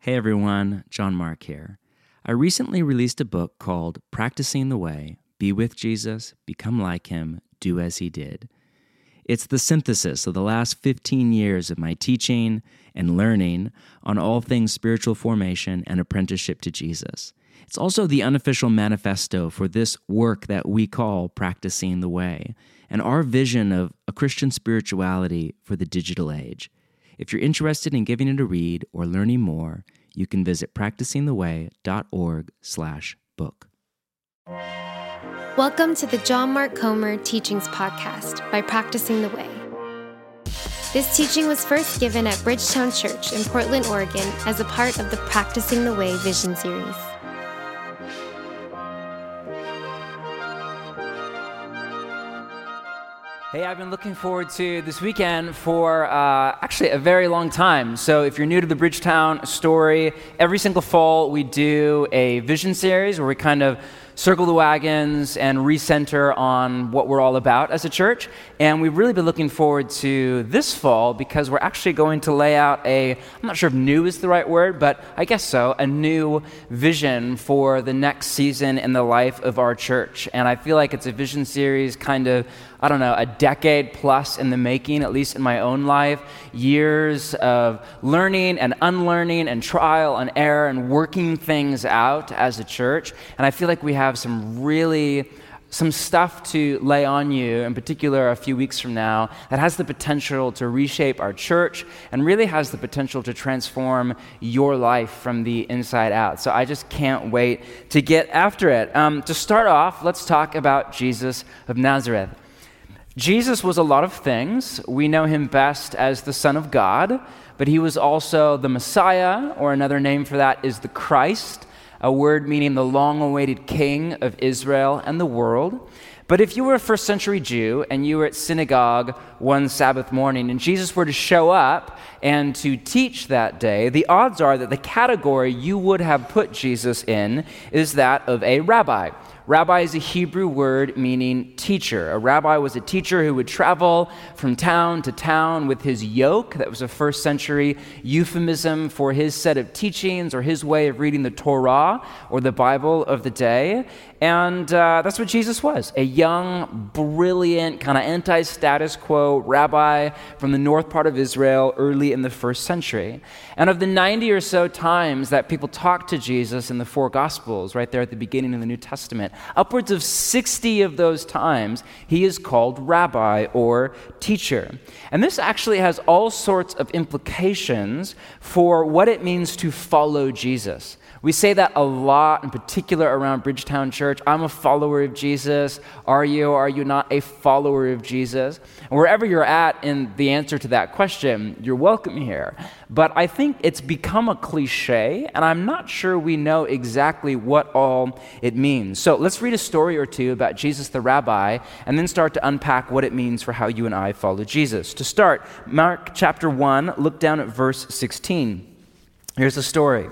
Hey everyone, John Mark here. I recently released a book called Practicing the Way, Be with Jesus, Become like Him, Do as He did. It's the synthesis of the last 15 years of my teaching and learning on all things spiritual formation and apprenticeship to Jesus. It's also the unofficial manifesto for this work that we call Practicing the Way, and our vision of a Christian spirituality for the digital age. If you're interested in giving it a read or learning more, you can visit practicingtheway.org/book. Welcome to the John Mark Comer Teachings Podcast by Practicing the Way. This teaching was first given at Bridgetown Church in Portland, Oregon as a part of the Practicing the Way Vision Series. Hey, I've been looking forward to this weekend for actually a very long time. So if you're new to the Bridgetown story, every single fall we do a vision series where we kind of circle the wagons and recenter on what we're all about as a church. And we've really been looking forward to this fall because we're actually going to lay out I'm not sure if new is the right word, but I guess so, a new vision for the next season in the life of our church. And I feel like it's a vision series kind of, a decade plus in the making, at least in my own life. Years of learning and unlearning and trial and error and working things out as a church. And I feel like we have some stuff to lay on you, in particular a few weeks from now, that has the potential to reshape our church and really has the potential to transform your life from the inside out. So I just can't wait to get after it. To start off, let's talk about Jesus of Nazareth. Jesus was a lot of things. We know him best as the Son of God, but he was also the Messiah, or another name for that is the Christ, a word meaning the long-awaited King of Israel and the world. But if you were a first century Jew and you were at synagogue one Sabbath morning and Jesus were to show up and to teach that day, the odds are that the category you would have put Jesus in is that of a rabbi. Rabbi is a Hebrew word meaning teacher. A rabbi was a teacher who would travel from town to town with his yoke. That was a first century euphemism for his set of teachings or his way of reading the Torah or the Bible of the day. And that's what Jesus was, a young, brilliant, kind of anti-status quo rabbi from the north part of Israel early in the first century. And of the 90 or so times that people talked to Jesus in the four Gospels, right there at the beginning of the New Testament, upwards of 60 of those times, he is called rabbi or teacher. And this actually has all sorts of implications for what it means to follow Jesus. We say that a lot, in particular around Bridgetown Church. I'm a follower of Jesus. Are you or are you not a follower of Jesus? And wherever you're at in the answer to that question, you're welcome here. But I think it's become a cliche, and I'm not sure we know exactly what all it means. So let's read a story or two about Jesus the Rabbi, and then start to unpack what it means for how you and I follow Jesus. To start, Mark chapter 1, look down at verse 16. Here's the story.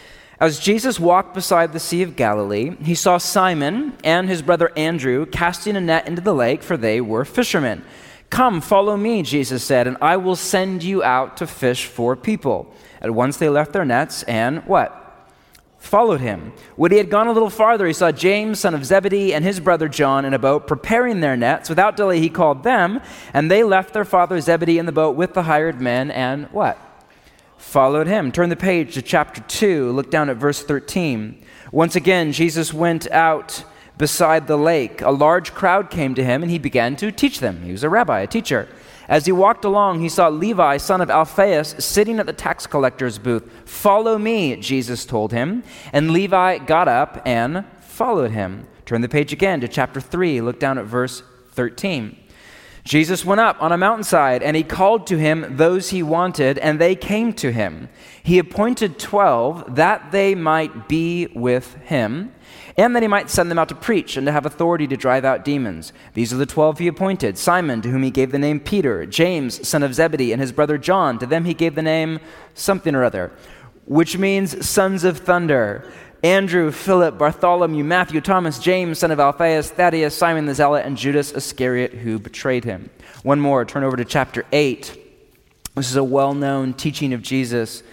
As Jesus walked beside the Sea of Galilee, he saw Simon and his brother Andrew casting a net into the lake, for they were fishermen. "Come, follow me," Jesus said, "and I will send you out to fish for people." At once they left their nets and what? Followed him. When he had gone a little farther, he saw James, son of Zebedee, and his brother John in a boat preparing their nets. Without delay he called them, and they left their father Zebedee in the boat with the hired men and what? Followed him. Turn the page to chapter 2. Look down at verse 13. Once again, Jesus went out beside the lake. A large crowd came to him, and he began to teach them. He was a rabbi, a teacher. As he walked along, he saw Levi, son of Alphaeus, sitting at the tax collector's booth. "Follow me," Jesus told him. And Levi got up and followed him. Turn the page again to chapter 3. Look down at verse 13. Jesus went up on a mountainside, and he called to him those he wanted, and they came to him. He appointed 12 that they might be with him, and that he might send them out to preach and to have authority to drive out demons. These are the 12 he appointed: Simon, to whom he gave the name Peter; James, son of Zebedee, and his brother John. To them he gave the name something or other, which means sons of thunder. Andrew, Philip, Bartholomew, Matthew, Thomas, James, son of Alphaeus, Thaddeus, Simon the Zealot, and Judas Iscariot, who betrayed him. One more, turn over to chapter 8. This is a well-known teaching of Jesus.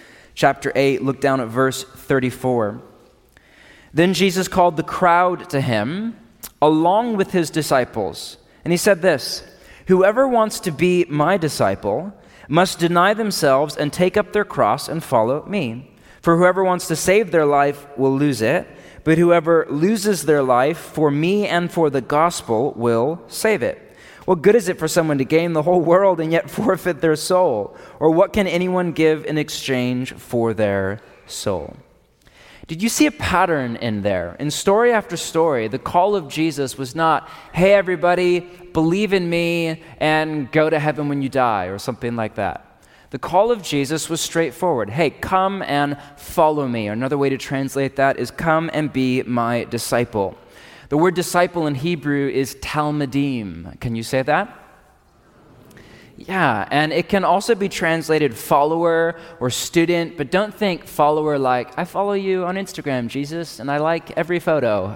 chapter 8, look down at verse 34. Then Jesus called the crowd to him, along with his disciples, and he said this, "Whoever wants to be my disciple must deny themselves and take up their cross and follow me. For whoever wants to save their life will lose it, but whoever loses their life for me and for the gospel will save it. What good is it for someone to gain the whole world and yet forfeit their soul? Or what can anyone give in exchange for their soul?" Did you see a pattern in there? In story after story, the call of Jesus was not, "Hey everybody, believe in me and go to heaven when you die," or something like that. The call of Jesus was straightforward. Hey, come and follow me. Another way to translate that is come and be my disciple. The word disciple in Hebrew is talmidim. Can you say that? Yeah, and it can also be translated follower or student, but don't think follower like, I follow you on Instagram, Jesus, and I like every photo.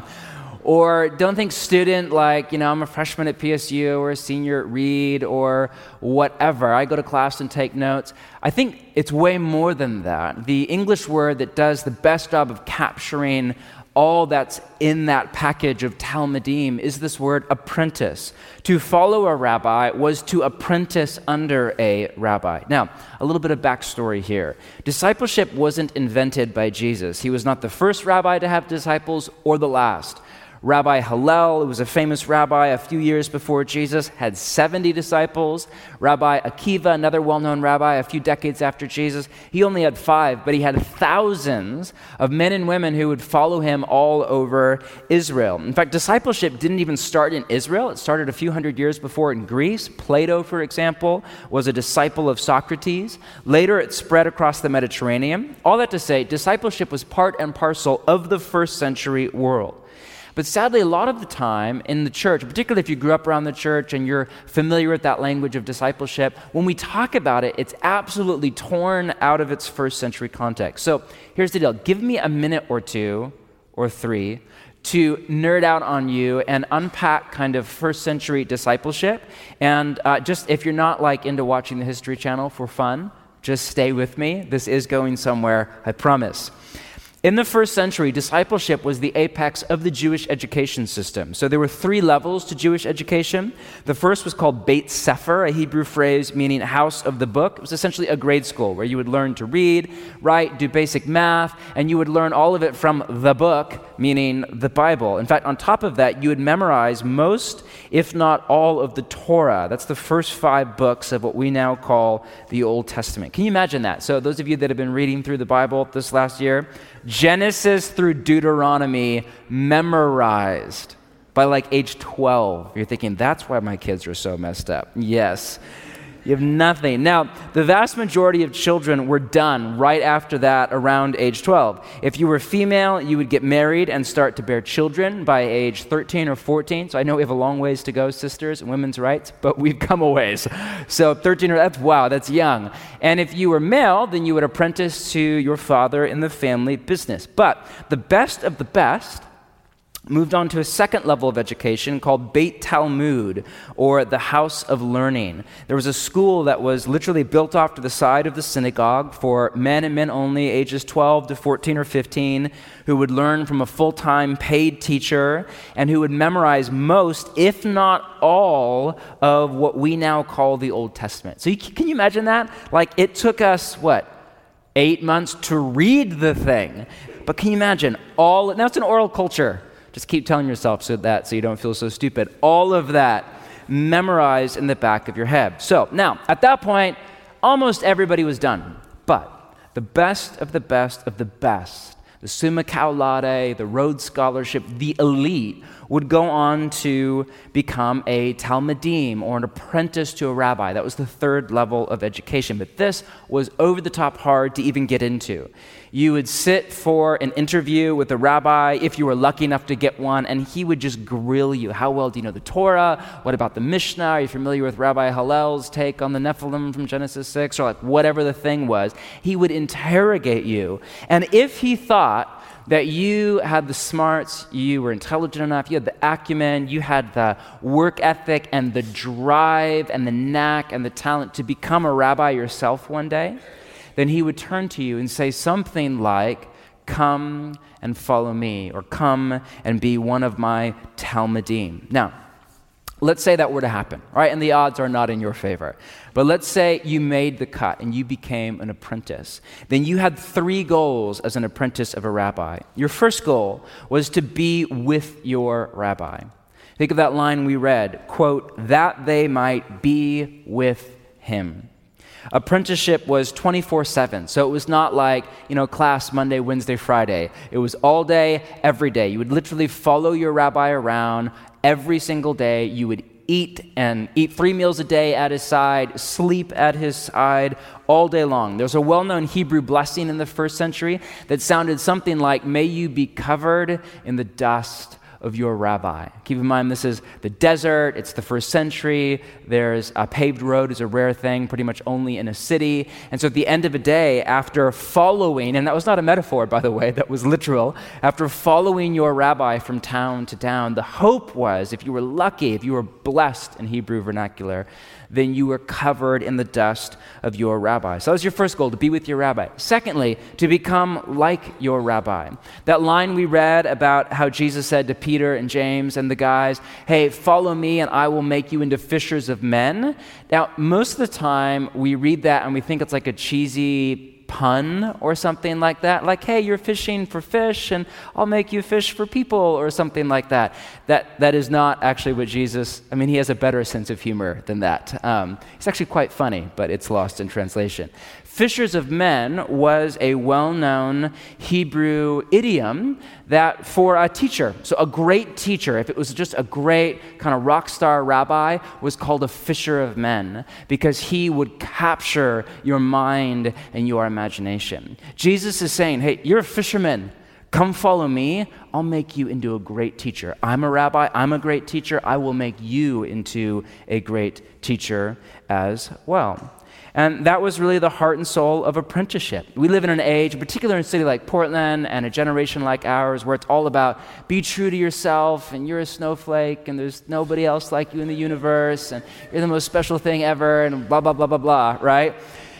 Or don't think student like, I'm a freshman at PSU or a senior at Reed or whatever. I go to class and take notes. I think it's way more than that. The English word that does the best job of capturing all that's in that package of talmidim is this word apprentice. To follow a rabbi was to apprentice under a rabbi. Now, a little bit of backstory here. Discipleship wasn't invented by Jesus. He was not the first rabbi to have disciples or the last. Rabbi Hillel, who was a famous rabbi a few years before Jesus, had 70 disciples. Rabbi Akiva, another well-known rabbi a few decades after Jesus, he only had 5, but he had thousands of men and women who would follow him all over Israel. In fact, discipleship didn't even start in Israel. It started a few hundred years before in Greece. Plato, for example, was a disciple of Socrates. Later, it spread across the Mediterranean. All that to say, discipleship was part and parcel of the first century world. But sadly, a lot of the time in the church, particularly if you grew up around the church and you're familiar with that language of discipleship, when we talk about it, it's absolutely torn out of its first century context. So here's the deal. Give me a minute or 2 or 3 to nerd out on you and unpack kind of first century discipleship. And just if you're not like into watching the History Channel for fun, just stay with me. This is going somewhere, I promise. In the first century, discipleship was the apex of the Jewish education system. So there were 3 levels to Jewish education. The first was called Beit Sefer, a Hebrew phrase meaning house of the book. It was essentially a grade school where you would learn to read, write, do basic math, and you would learn all of it from the book, meaning the Bible. In fact, on top of that, you would memorize most, if not all, of the Torah. That's the first 5 books of what we now call the Old Testament. Can you imagine that? So those of you that have been reading through the Bible this last year, Genesis through Deuteronomy memorized by like age 12. You're thinking, that's why my kids are so messed up. Yes. You have nothing. Now, the vast majority of children were done right after that around age 12. If you were female, you would get married and start to bear children by age 13 or 14. So I know we have a long ways to go, sisters, and women's rights, but we've come a ways. So 13, that's young. And if you were male, then you would apprentice to your father in the family business. But the best of the best moved on to a second level of education called Beit Talmud, or the House of Learning. There was a school that was literally built off to the side of the synagogue for men and men only, ages 12 to 14 or 15, who would learn from a full-time paid teacher and who would memorize most, if not all, of what we now call the Old Testament. So can you imagine that? Like, it took us, 8 months to read the thing. But can you imagine now it's an oral culture. Just keep telling yourself so you don't feel so stupid. All of that memorized in the back of your head. So now, at that point, almost everybody was done. But the best of the best of the best, the Summa Cum Laude, the Rhodes Scholarship, the elite, would go on to become a talmidim, or an apprentice to a rabbi. That was the third level of education. But this was over the top hard to even get into. You would sit for an interview with a rabbi, if you were lucky enough to get one, and he would just grill you. How well do you know the Torah? What about the Mishnah? Are you familiar with Rabbi Hillel's take on the Nephilim from Genesis 6? Or whatever the thing was. He would interrogate you. And if he thought that you had the smarts, you were intelligent enough, you had the acumen, you had the work ethic and the drive and the knack and the talent to become a rabbi yourself one day, then he would turn to you and say something like, "Come and follow me," or "Come and be one of my Talmidim." Now, let's say that were to happen, right? And the odds are not in your favor. But let's say you made the cut and you became an apprentice. Then you had 3 goals as an apprentice of a rabbi. Your first goal was to be with your rabbi. Think of that line we read, quote, "that they might be with him." Apprenticeship was 24/7, so it was not like, class Monday, Wednesday, Friday. It was all day, every day. You would literally follow your rabbi around every single day. You would eat 3 meals a day at his side, sleep at his side all day long. There's a well-known Hebrew blessing in the first century that sounded something like, "May you be covered in the dust of your rabbi." Keep in mind, this is the desert. It's the first century. There's a paved road is a rare thing, pretty much only in a city. And so at the end of a day, after following, and that was not a metaphor, by the way, that was literal, after following your rabbi from town to town, the hope was, if you were lucky, if you were blessed in Hebrew vernacular, then you were covered in the dust of your rabbi. So that was your first goal, to be with your rabbi. Secondly, to become like your rabbi. That line we read about how Jesus said to Peter and James and the guys, "Hey, follow me and I will make you into fishers of men." Now, most of the time we read that and we think it's like a cheesy pun or something like that, like, "Hey, you're fishing for fish and I'll make you fish for people," or something like that. That is not actually what Jesus, he has a better sense of humor than that. It's actually quite funny, but it's lost in translation. Fishers of men was a well-known Hebrew idiom that for a teacher, so a great teacher, if it was just a great kind of rock star rabbi, was called a fisher of men because he would capture your mind and your imagination. Jesus is saying, "Hey, you're a fisherman. Come follow me. I'll make you into a great teacher. I'm a rabbi. I'm a great teacher. I will make you into a great teacher as well." And that was really the heart and soul of apprenticeship. We live in an age, particularly in a city like Portland and a generation like ours, where it's all about be true to yourself and you're a snowflake and there's nobody else like you in the universe and you're the most special thing ever and blah, blah, blah, blah, blah, right?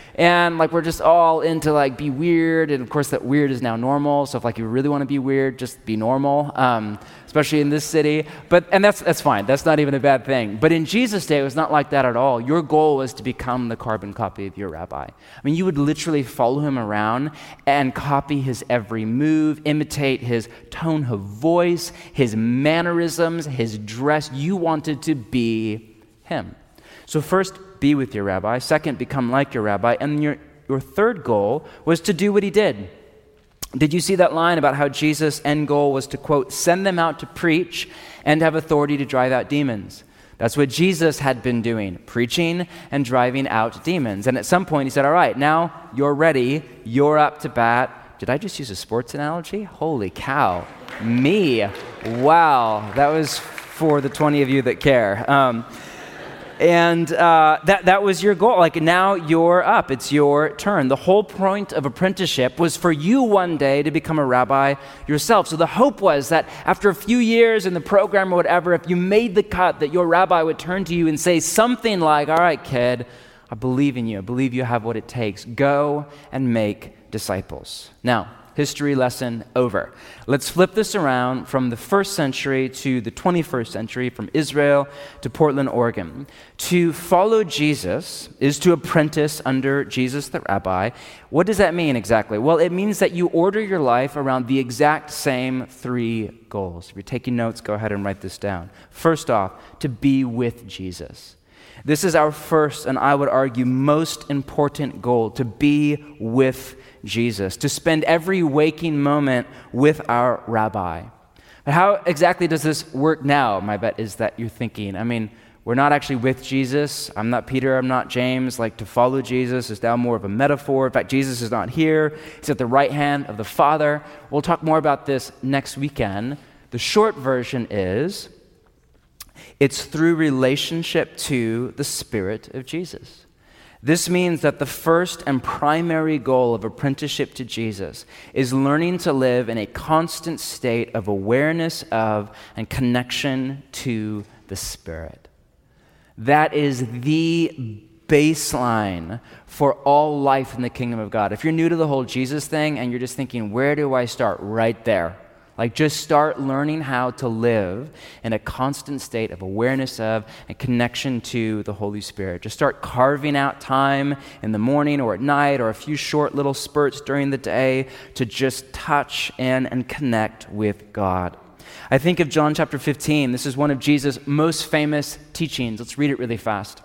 And we're just all into be weird, and of course that weird is now normal. So if you really want to be weird, just be normal, especially in this city. And that's fine. That's not even a bad thing. But in Jesus' day, it was not like that at all. Your goal was to become the carbon copy of your rabbi. You would literally follow him around and copy his every move, imitate his tone of voice, his mannerisms, his dress. You wanted to be him. So first, be with your rabbi. Second, become like your rabbi. And your third goal was to do what he did. Did you see that line about how Jesus' end goal was to, quote, "send them out to preach and have authority to drive out demons"? That's what Jesus had been doing, preaching and driving out demons. And at some point he said, "All right, now you're ready. You're up to bat." Did I just use a sports analogy? Holy cow. Me. Wow. That was for the 20 of you that care. And that was your goal. Now you're up. It's your turn. The whole point of apprenticeship was for you one day to become a rabbi yourself. So the hope was that after a few years in the program or whatever, if you made the cut, that your rabbi would turn to you and say something like, "All right, kid, I believe in you. I believe you have what it takes. Go and make disciples." Now, history lesson over. Let's flip this around from the 1st century to the 21st century, from Israel to Portland, Oregon. To follow Jesus is to apprentice under Jesus the rabbi. What does that mean exactly? Well, it means that you order your life around the exact same 3 goals. If you're taking notes, go ahead and write this down. First off, to be with Jesus. This is our first, and I would argue most important goal, to be with Jesus, to spend every waking moment with our rabbi. But how exactly does this work now? My bet is that you're thinking, we're not actually with Jesus. I'm not Peter, I'm not James. To follow Jesus is now more of a metaphor. In fact, Jesus is not here. He's at the right hand of the Father. We'll talk more about this next weekend. The short version is, it's through relationship to the Spirit of Jesus. This means that the first and primary goal of apprenticeship to Jesus is learning to live in a constant state of awareness of and connection to the Spirit. That is the baseline for all life in the kingdom of God. If you're new to the whole Jesus thing and you're just thinking, where do I start? Right there. Like, just start learning how to live in a constant state of awareness of and connection to the Holy Spirit. Just start carving out time in the morning or at night or a few short little spurts during the day to just touch in and connect with God. I think of John chapter 15. This is one of Jesus' most famous teachings. Let's read it really fast.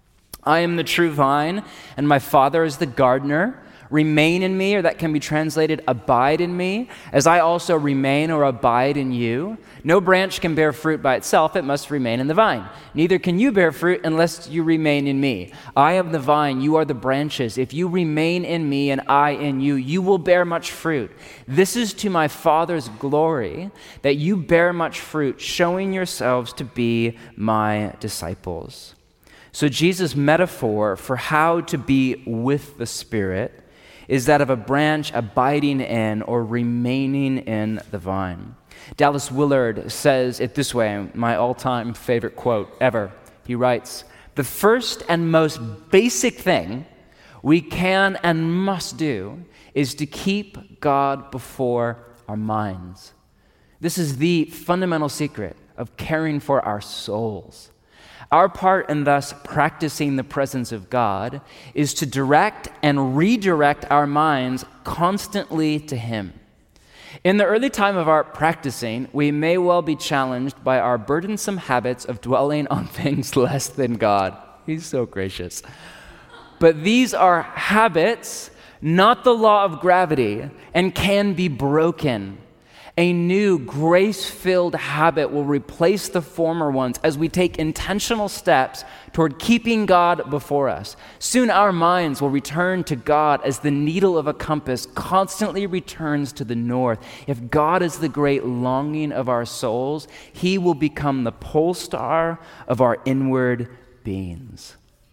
I am the true vine, and my Father is the gardener. Remain in me, or that can be translated, abide in me, as I also remain or abide in you. No branch can bear fruit by itself, it must remain in the vine. Neither can you bear fruit unless you remain in me. I am the vine, you are the branches. If you remain in me and I in you, you will bear much fruit. This is to my Father's glory, that you bear much fruit, showing yourselves to be my disciples. So Jesus' metaphor for how to be with the Spirit is that of a branch abiding in or remaining in the vine. Dallas Willard says it this way, my all-time favorite quote ever. He writes, "The first and most basic thing we can and must do is to keep God before our minds. This is the fundamental secret of caring for our souls. Our part in thus practicing the presence of God is to direct and redirect our minds constantly to Him. In the early time of our practicing, we may well be challenged by our burdensome habits of dwelling on things less than God." He's so gracious. "But these are habits, not the law of gravity, and can be broken. A new grace-filled habit will replace the former ones as we take intentional steps toward keeping God before us. Soon our minds will return to God as the needle of a compass constantly returns to the north. If God is the great longing of our souls, He will become the pole star of our inward beings."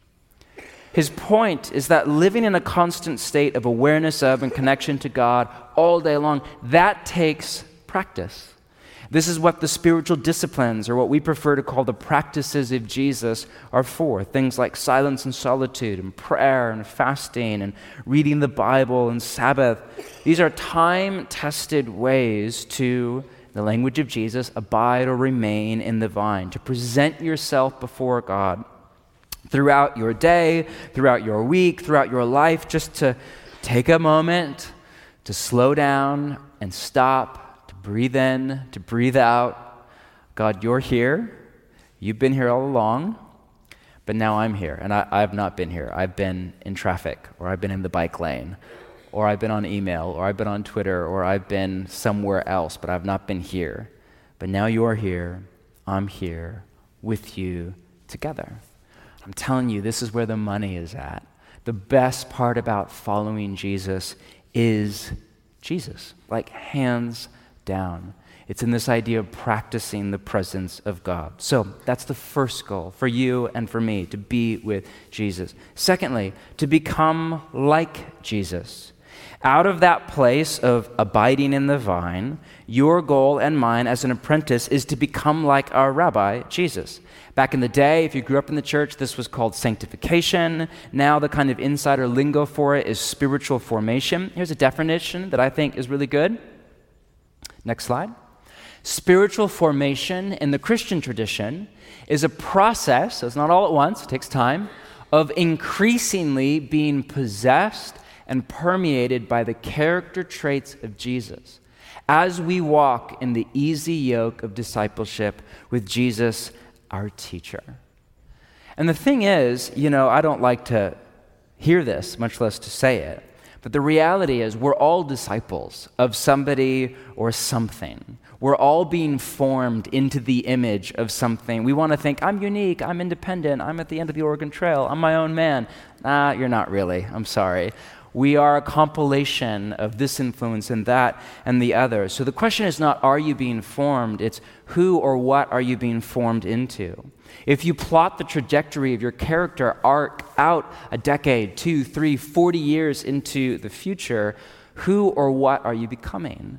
His point is that living in a constant state of awareness of and connection to God all day long, that takes practice. This is what the spiritual disciplines, or what we prefer to call the practices of Jesus, are for. Things like silence and solitude, and prayer and fasting, and reading the Bible and Sabbath. These are time-tested ways to, in the language of Jesus, abide or remain in the vine, to present yourself before God throughout your day, throughout your week, throughout your life, just to take a moment to slow down and stop, breathe in, to breathe out. God, you're here. You've been here all along, but now I'm here. And I've not been here. I've been in traffic, or I've been in the bike lane, or I've been on email, or I've been on Twitter, or I've been somewhere else, but I've not been here. But now you're here. I'm here with you together. I'm telling you, this is where the money is at. The best part about following Jesus is Jesus, like hands down. It's in this idea of practicing the presence of God. So that's the first goal for you and for me, to be with Jesus. Secondly, to become like Jesus. Out of that place of abiding in the vine, your goal and mine as an apprentice is to become like our rabbi, Jesus. Back in the day, if you grew up in the church, this was called sanctification. Now the kind of insider lingo for it is spiritual formation. Here's a definition that I think is really good. Next slide. Spiritual formation in the Christian tradition is a process, so it's not all at once, it takes time, of increasingly being possessed and permeated by the character traits of Jesus as we walk in the easy yoke of discipleship with Jesus, our teacher. And the thing is, I don't like to hear this, much less to say it, but the reality is we're all disciples of somebody or something. We're all being formed into the image of something. We want to think, I'm unique, I'm independent, I'm at the end of the Oregon Trail, I'm my own man. You're not really, I'm sorry. We are a compilation of this influence and that and the other. So the question is not, are you being formed? It's who or what are you being formed into? If you plot the trajectory of your character arc out a decade, 2, 3, 40 years into the future, who or what are you becoming?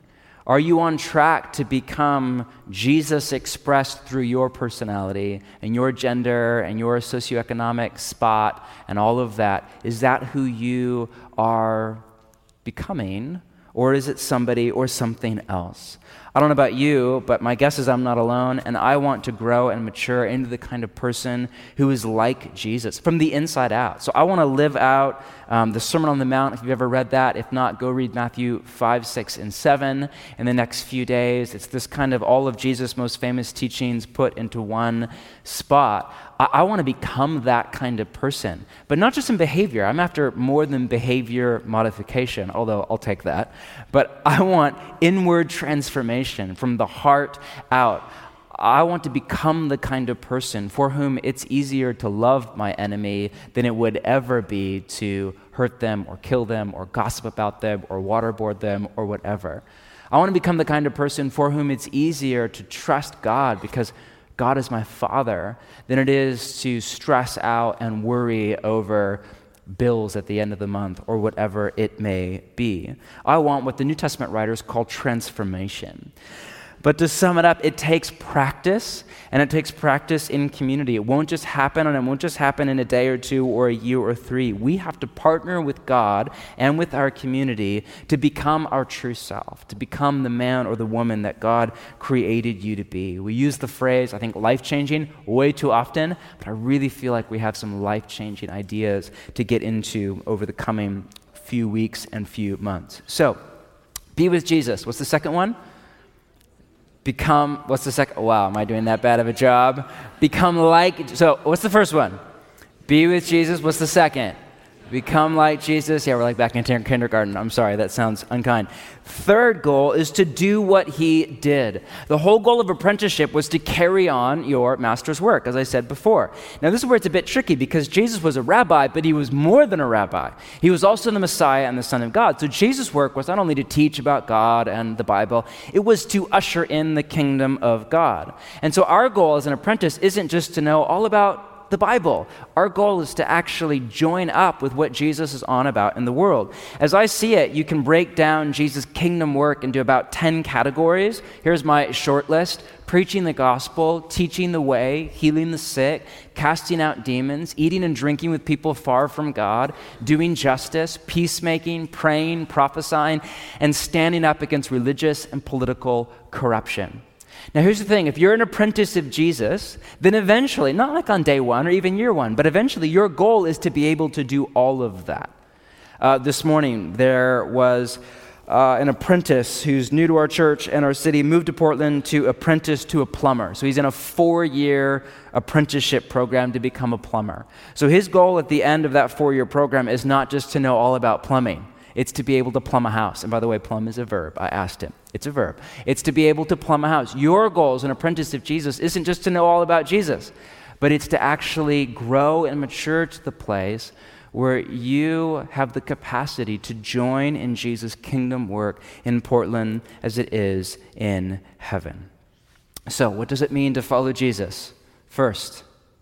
Are you on track to become Jesus expressed through your personality and your gender and your socioeconomic spot and all of that? Is that who you are becoming, or is it somebody or something else? I don't know about you, but my guess is I'm not alone, and I want to grow and mature into the kind of person who is like Jesus from the inside out. So I want to live out the Sermon on the Mount, if you've ever read that. If not, go read Matthew 5, 6, and 7 in the next few days. It's this kind of all of Jesus' most famous teachings put into one spot. I want to become that kind of person, but not just in behavior. I'm after more than behavior modification, although I'll take that. But I want inward transformation from the heart out. I want to become the kind of person for whom it's easier to love my enemy than it would ever be to hurt them or kill them or gossip about them or waterboard them or whatever. I want to become the kind of person for whom it's easier to trust God because God is my Father than it is to stress out and worry over bills at the end of the month or whatever it may be. I want what the New Testament writers call transformation. But to sum it up, it takes practice, and it takes practice in community. It won't just happen, and it won't just happen in a day or two or a year or three. We have to partner with God and with our community to become our true self, to become the man or the woman that God created you to be. We use the phrase, I think, life-changing way too often, but I really feel like we have some life-changing ideas to get into over the coming few weeks and few months. So, be with Jesus. What's the second one? Become, what's the second? Wow, am I doing that bad of a job? Become like, so what's the first one? Be with Jesus. What's the second? Become like Jesus. Yeah, we're like back in kindergarten. I'm sorry, that sounds unkind. Third goal is to do what he did. The whole goal of apprenticeship was to carry on your master's work, as I said before. Now, this is where it's a bit tricky because Jesus was a rabbi, but he was more than a rabbi. He was also the Messiah and the Son of God. So Jesus' work was not only to teach about God and the Bible, it was to usher in the kingdom of God. And so our goal as an apprentice isn't just to know all about the Bible. Our goal is to actually join up with what Jesus is on about in the world. As I see it, you can break down Jesus' kingdom work into about 10 categories. Here's my short list: preaching the gospel, teaching the way, healing the sick, casting out demons, eating and drinking with people far from God, doing justice, peacemaking, praying, prophesying, and standing up against religious and political corruption. Now, here's the thing. If you're an apprentice of Jesus, then eventually, not like on day one or even year one, but eventually your goal is to be able to do all of that. This morning, there was an apprentice who's new to our church and our city, moved to Portland to apprentice to a plumber. So he's in a 4-year apprenticeship program to become a plumber. So his goal at the end of that 4-year program is not just to know all about plumbing. It's to be able to plumb a house. And by the way, plumb is a verb. I asked him. It's a verb. It's to be able to plumb a house. Your goal as an apprentice of Jesus isn't just to know all about Jesus, but it's to actually grow and mature to the place where you have the capacity to join in Jesus' kingdom work in Portland as it is in heaven. So, what does it mean to follow Jesus? First,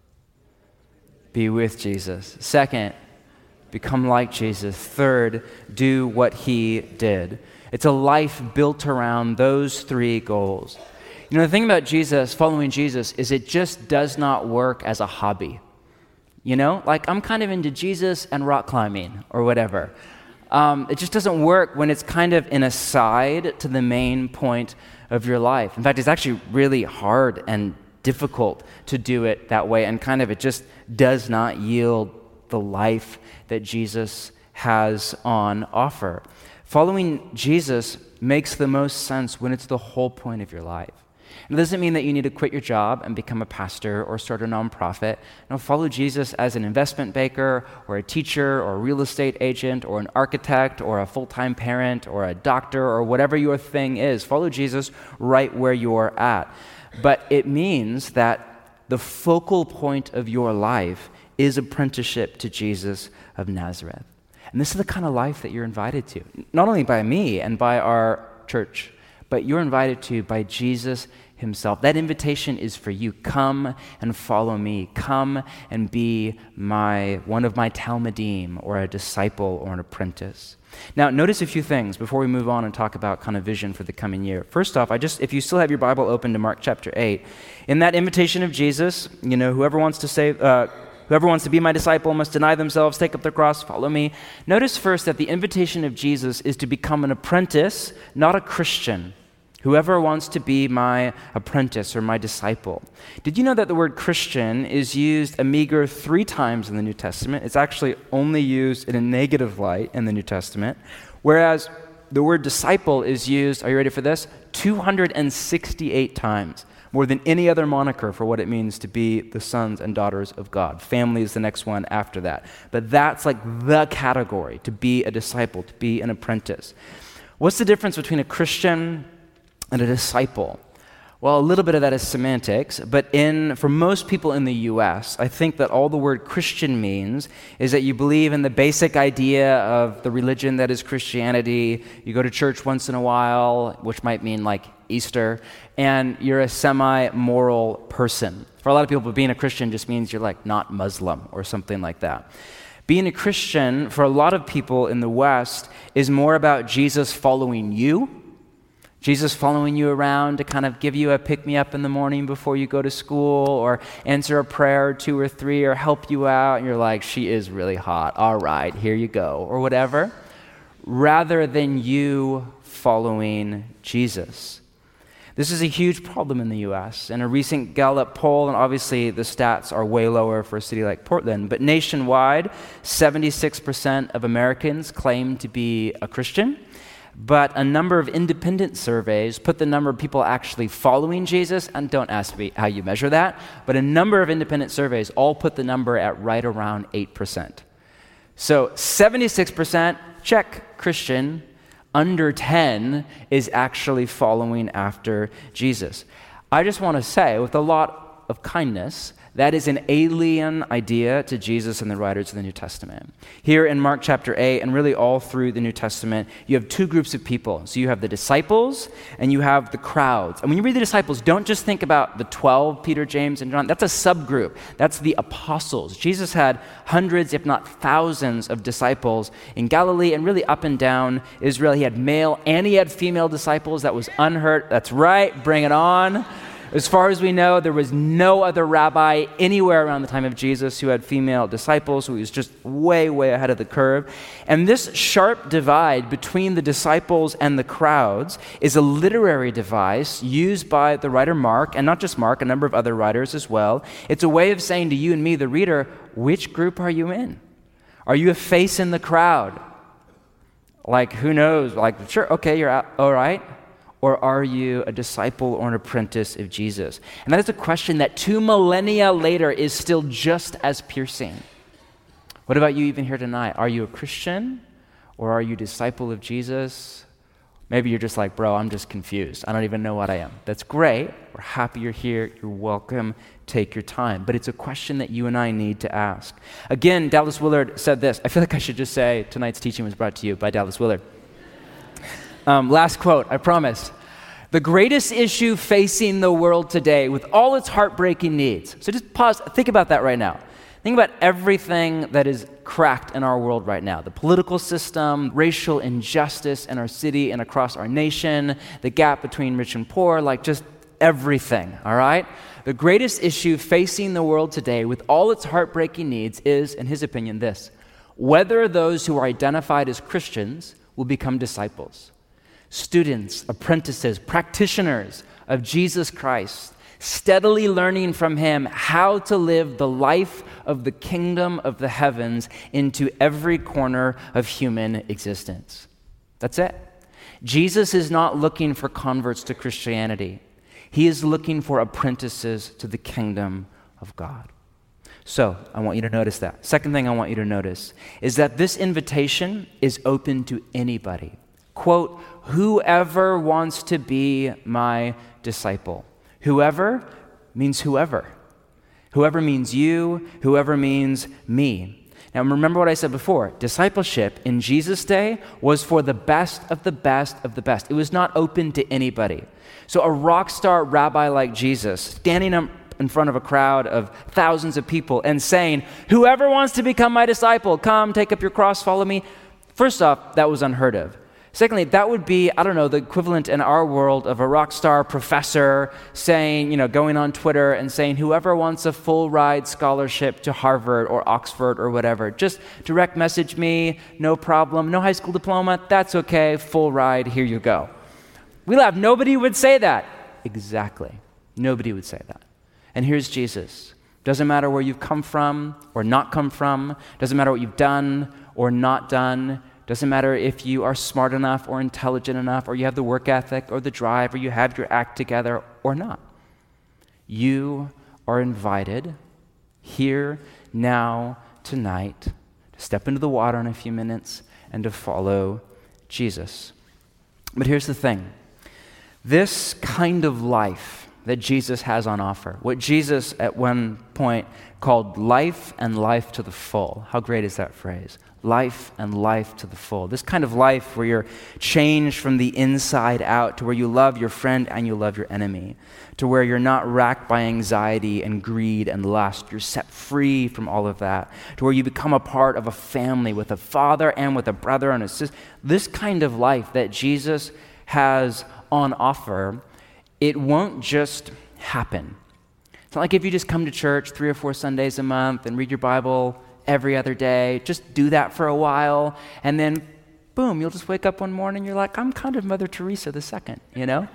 be with Jesus. Second, become like Jesus. Third, do what he did. It's a life built around those 3 goals. You know, the thing about Jesus, following Jesus, is it just does not work as a hobby. You know, like I'm kind of into Jesus and rock climbing or whatever. It just doesn't work when it's kind of an aside to the main point of your life. In fact, it's actually really hard and difficult to do it that way, and kind of it just does not yield the life that Jesus has on offer. Following Jesus makes the most sense when it's the whole point of your life. It doesn't mean that you need to quit your job and become a pastor or start a nonprofit. No, follow Jesus as an investment banker or a teacher or a real estate agent or an architect or a full-time parent or a doctor or whatever your thing is. Follow Jesus right where you're at. But it means that the focal point of your life is apprenticeship to Jesus of Nazareth. And this is the kind of life that you're invited to, not only by me and by our church, but you're invited to by Jesus himself. That invitation is for you. Come and follow me. Come and be one of my Talmudim or a disciple or an apprentice. Now, notice a few things before we move on and talk about kind of vision for the coming year. First off, if you still have your Bible open to Mark chapter 8, in that invitation of Jesus, whoever wants to be my disciple must deny themselves, take up their cross, follow me. Notice first that the invitation of Jesus is to become an apprentice, not a Christian. Whoever wants to be my apprentice or my disciple. Did you know that the word Christian is used a meager 3 times in the New Testament? It's actually only used in a negative light in the New Testament, whereas the word disciple is used, are you ready for this? 268 times, more than any other moniker for what it means to be the sons and daughters of God. Family is the next one after that. But that's like the category, to be a disciple, to be an apprentice. What's the difference between a Christian and a disciple? Well, a little bit of that is semantics, but for most people in the U.S., I think that all the word Christian means is that you believe in the basic idea of the religion that is Christianity. You go to church once in a while, which might mean like Easter, and you're a semi-moral person. For a lot of people, being a Christian just means you're like not Muslim or something like that. Being a Christian, for a lot of people in the West, is more about Jesus following you. Jesus following you around to kind of give you a pick-me-up in the morning before you go to school, or answer a prayer or 2 or 3, or help you out, and you're like, she is really hot. All right, here you go, or whatever, rather than you following Jesus. This is a huge problem in the U.S. In a recent Gallup poll, and obviously the stats are way lower for a city like Portland, but nationwide, 76% of Americans claim to be a Christian. But a number of independent surveys put the number of people actually following Jesus, and don't ask me how you measure that, but a number of independent surveys all put the number at right around 8%. So 76%, check, Christian. Under 10 is actually following after Jesus. I just want to say, with a lot of kindness, that is an alien idea to Jesus and the writers of the New Testament. Here in Mark chapter 8, and really all through the New Testament, you have 2 groups of people. So you have the disciples, and you have the crowds. And when you read the disciples, don't just think about the 12, Peter, James, and John. That's a subgroup. That's the apostles. Jesus had hundreds, if not thousands, of disciples in Galilee, and really up and down Israel. He had male and he had female disciples. That was unheard. That's right. Bring it on. As far as we know, there was no other rabbi anywhere around the time of Jesus who had female disciples, so he was just way, way ahead of the curve. And this sharp divide between the disciples and the crowds is a literary device used by the writer Mark, and not just Mark, a number of other writers as well. It's a way of saying to you and me, the reader, which group are you in? Are you a face in the crowd? Like, who knows? Like, sure, okay, you're out, all right. Or are you a disciple or an apprentice of Jesus? And that is a question that 2 millennia later is still just as piercing. What about you even here tonight? Are you a Christian or are you a disciple of Jesus? Maybe you're just like, bro, I'm just confused. I don't even know what I am. That's great. We're happy you're here. You're welcome. Take your time. But it's a question that you and I need to ask. Again, Dallas Willard said this. I feel like I should just say tonight's teaching was brought to you by Dallas Willard. Last quote, I promise. The greatest issue facing the world today with all its heartbreaking needs. So just pause, think about that right now. Think about everything that is cracked in our world right now. The political system, racial injustice in our city and across our nation, the gap between rich and poor, like just everything, all right? The greatest issue facing the world today with all its heartbreaking needs is, in his opinion, this: whether those who are identified as Christians will become disciples. Students, apprentices, practitioners of Jesus Christ, steadily learning from him how to live the life of the kingdom of the heavens into every corner of human existence. That's it. Jesus is not looking for converts to Christianity. He is looking for apprentices to the kingdom of God. So, I want you to notice that. Second thing I want you to notice is that this invitation is open to anybody. Quote, whoever wants to be my disciple. Whoever means whoever. Whoever means you, whoever means me. Now remember what I said before. Discipleship in Jesus' day was for the best of the best of the best. It was not open to anybody. So a rock star rabbi like Jesus, standing up in front of a crowd of thousands of people and saying, whoever wants to become my disciple, come, take up your cross, follow me. First off, that was unheard of. Secondly, that would be, the equivalent in our world of a rock star professor saying, going on Twitter and saying, whoever wants a full ride scholarship to Harvard or Oxford or whatever, just direct message me, no problem, no high school diploma, that's okay, full ride, here you go. We laugh, nobody would say that. Exactly, nobody would say that. And here's Jesus. Doesn't matter where you've come from or not come from, doesn't matter what you've done or not done, doesn't matter if you are smart enough or intelligent enough, or you have the work ethic or the drive, or you have your act together or not. You are invited here, now, tonight, to step into the water in a few minutes and to follow Jesus. But here's the thing. This kind of life that Jesus has on offer, what Jesus at one point called life and life to the full. How great is that phrase? Life and life to the full. This kind of life where you're changed from the inside out, to where you love your friend and you love your enemy, to where you're not racked by anxiety and greed and lust. You're set free from all of that, to where you become a part of a family with a father and with a brother and a sister. This kind of life that Jesus has on offer, it won't just happen. It's not like if you just come to church 3 or 4 Sundays a month and read your Bible every other day, just do that for a while, and then boom, you'll just wake up one morning, you're like, I'm kind of Mother Teresa II,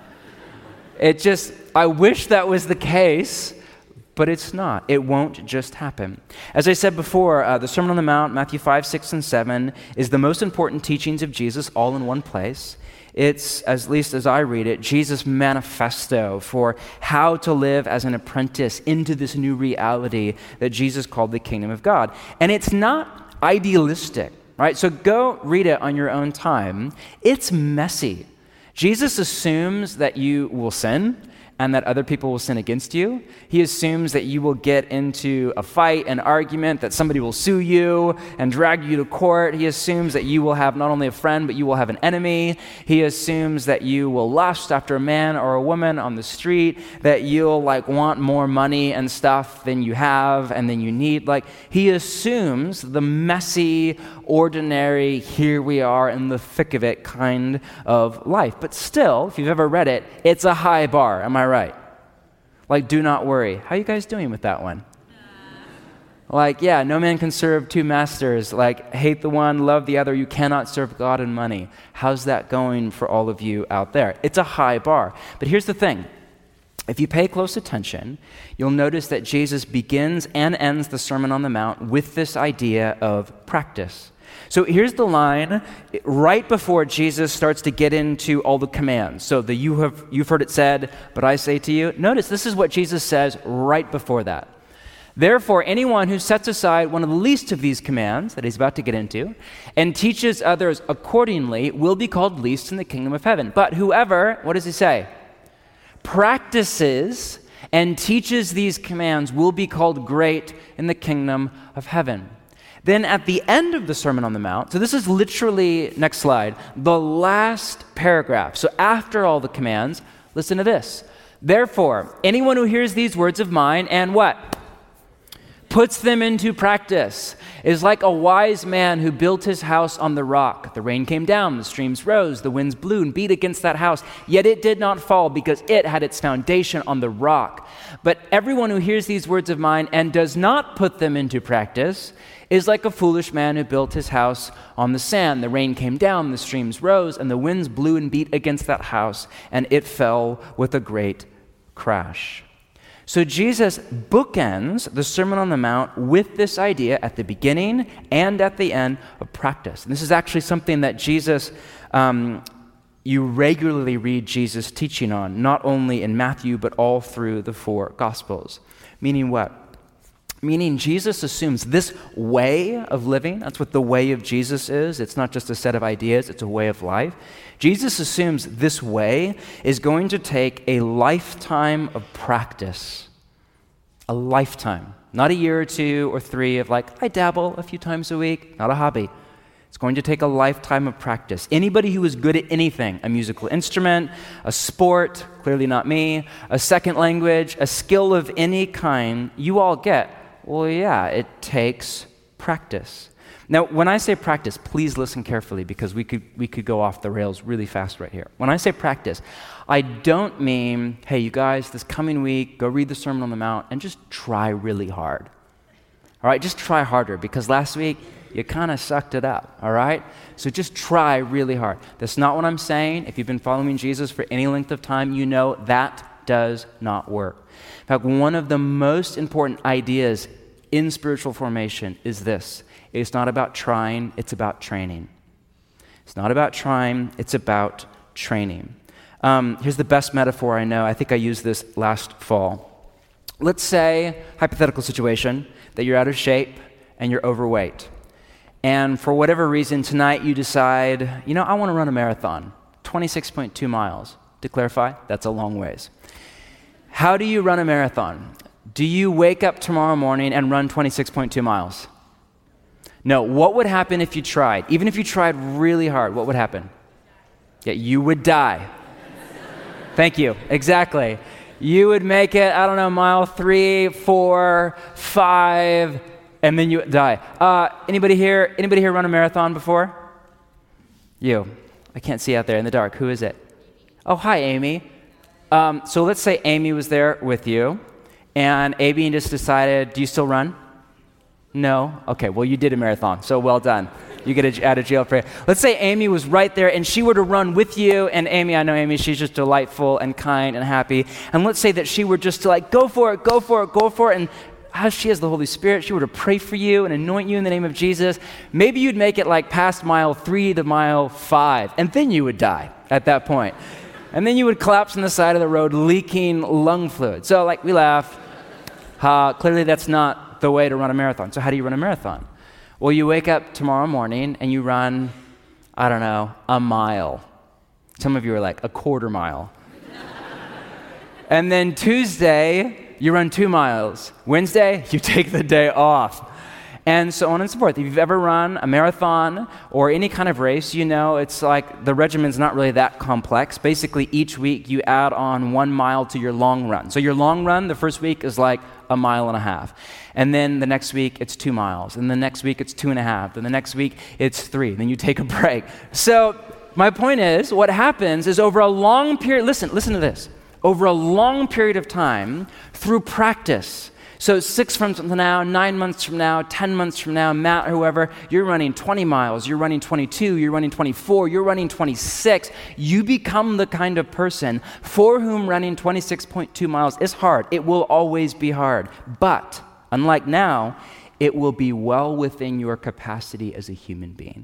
I wish that was the case, but it's not. It won't just happen. As I said before, the Sermon on the Mount, Matthew 5, 6, and 7, is the most important teachings of Jesus all in one place. It's, at least as I read it, Jesus' manifesto for how to live as an apprentice into this new reality that Jesus called the kingdom of God. And it's not idealistic, right? So go read it on your own time. It's messy. Jesus assumes that you will sin and that other people will sin against you. He assumes that you will get into a fight, an argument, that somebody will sue you and drag you to court. He assumes that you will have not only a friend, but you will have an enemy. He assumes that you will lust after a man or a woman on the street, that you'll want more money and stuff than you have and than you need. He assumes the messy, ordinary, here we are in the thick of it kind of life. But still, if you've ever read it, it's a high bar. Am I right? Do not worry. How are you guys doing with that one? No man can serve 2 masters. Hate the one, love the other. You cannot serve God and money. How's that going for all of you out there? It's a high bar. But here's the thing. If you pay close attention, you'll notice that Jesus begins and ends the Sermon on the Mount with this idea of practice. So here's the line right before Jesus starts to get into all the commands. So you've heard it said, but I say to you. Notice this is what Jesus says right before that. Therefore, anyone who sets aside one of the least of these commands that he's about to get into and teaches others accordingly will be called least in the kingdom of heaven. But whoever, what does he say? Practices and teaches these commands will be called great in the kingdom of heaven. Then at the end of the Sermon on the Mount, so this is literally, next slide, the last paragraph. So after all the commands, listen to this. Therefore, anyone who hears these words of mine and what? Puts them into practice is like a wise man who built his house on the rock. The rain came down, the streams rose, the winds blew and beat against that house, yet it did not fall because it had its foundation on the rock. But everyone who hears these words of mine and does not put them into practice is like a foolish man who built his house on the sand. The rain came down, the streams rose, and the winds blew and beat against that house, and it fell with a great crash. So Jesus bookends the Sermon on the Mount with this idea at the beginning and at the end of practice. And this is actually something that Jesus, you regularly read Jesus teaching on, not only in Matthew, but all through the 4 Gospels. Meaning what? Meaning Jesus assumes this way of living, that's what the way of Jesus is. It's not just a set of ideas, it's a way of life. Jesus assumes this way is going to take a lifetime of practice. A lifetime. Not a year or 2 or 3 of I dabble a few times a week, not a hobby. It's going to take a lifetime of practice. Anybody who is good at anything, a musical instrument, a sport, clearly not me, a second language, a skill of any kind, you all get, well, yeah, it takes practice. Now, when I say practice, please listen carefully because we could go off the rails really fast right here. When I say practice, I don't mean, hey, you guys, this coming week, go read the Sermon on the Mount and just try really hard. All right, just try harder because last week you kind of sucked it up, all right? So just try really hard. That's not what I'm saying. If you've been following Jesus for any length of time, you know that does not work. In fact, one of the most important ideas in spiritual formation is this. It's not about trying, it's about training. It's not about trying, it's about training. Here's the best metaphor I know. I think I used this last fall. Let's say, hypothetical situation, that you're out of shape and you're overweight. And for whatever reason, tonight you decide, I want to run a marathon, 26.2 miles. To clarify, that's a long ways. How do you run a marathon? Do you wake up tomorrow morning and run 26.2 miles? No. What would happen if you tried? Even if you tried really hard, what would happen? Yeah, you would die. Thank you. Exactly. You would make it, mile 3, 4, 5, and then you die. Anybody here run a marathon before? You. I can't see out there in the dark. Who is it? Oh, hi, Amy. So let's say Amy was there with you, and Amy just decided, do you still run? No? Okay, well, you did a marathon, so well done. You get out of jail free. Let's say Amy was right there, and she were to run with you, and Amy, I know Amy, she's just delightful and kind and happy, and let's say that she were just to go for it, go for it, go for it, and as she has the Holy Spirit, she were to pray for you and anoint you in the name of Jesus. Maybe you'd make it past mile 3 to mile 5, and then you would die at that point. And then you would collapse on the side of the road, leaking lung fluid. So, we laugh. Clearly, that's not the way to run a marathon. So how do you run a marathon? Well, you wake up tomorrow morning and you run, a mile. Some of you are a quarter mile. And then Tuesday, you run 2 miles. Wednesday, you take the day off. And so on and so forth. If you've ever run a marathon or any kind of race, it's the regimen's not really that complex. Basically, each week you add on 1 mile to your long run. So your long run, the first week is 1.5 miles. And then the next week it's 2 miles. And the next week it's 2.5. And the next week it's 3. Then you take a break. So my point is, what happens is over a long period, listen to this. Over a long period of time, through practice, so 6 months from now, 9 months from now, 10 months from now, Matt, whoever, you're running 20 miles, you're running 22, you're running 24, you're running 26. You become the kind of person for whom running 26.2 miles is hard. It will always be hard. But, unlike now, it will be well within your capacity as a human being.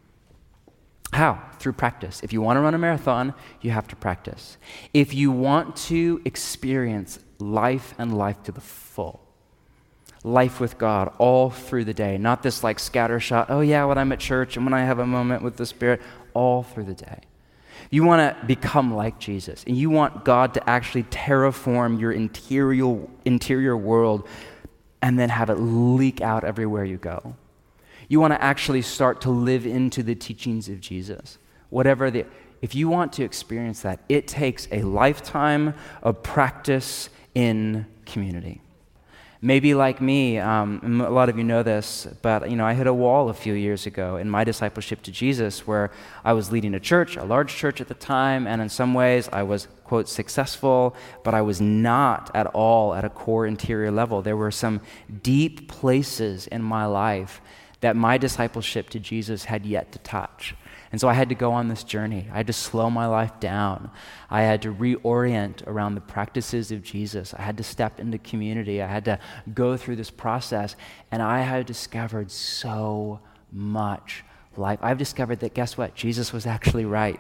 How? Through practice. If you want to run a marathon, you have to practice. If you want to experience life and life to the full, life with God all through the day, not this scattershot, when I'm at church and when I have a moment with the Spirit, all through the day. You want to become like Jesus, and you want God to actually terraform your interior world and then have it leak out everywhere you go. You want to actually start to live into the teachings of Jesus. If you want to experience that, it takes a lifetime of practice in community. Maybe like me, a lot of you know this, but I hit a wall a few years ago in my discipleship to Jesus where I was leading a church, a large church at the time, and in some ways I was, quote, successful, but I was not at all at a core interior level. There were some deep places in my life that my discipleship to Jesus had yet to touch. And so I had to go on this journey. I had to slow my life down. I had to reorient around the practices of Jesus. I had to step into community. I had to go through this process. And I had discovered so much life. I've discovered that, guess what? Jesus was actually right.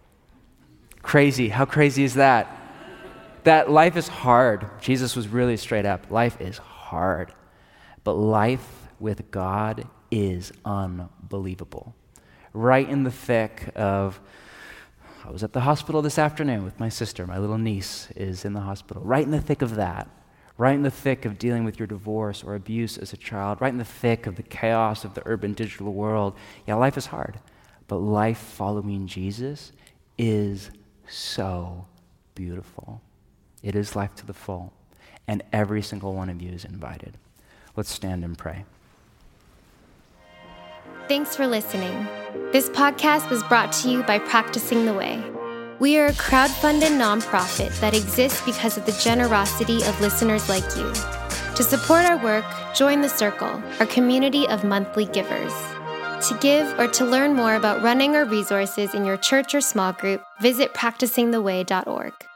Crazy. How crazy is that? That life is hard. Jesus was really straight up. Life is hard. But life with God is unbelievable. Right in the thick of, I was at the hospital this afternoon with my sister. My little niece is in the hospital. Right in the thick of that. Right in the thick of dealing with your divorce or abuse as a child. Right in the thick of the chaos of the urban digital world. Yeah, life is hard. But life following Jesus is so beautiful. It is life to the full. And every single one of you is invited. Let's stand and pray. Thanks for listening. This podcast was brought to you by Practicing the Way. We are a crowd-funded nonprofit that exists because of the generosity of listeners like you. To support our work, join The Circle, our community of monthly givers. To give or to learn more about running our resources in your church or small group, visit practicingtheway.org.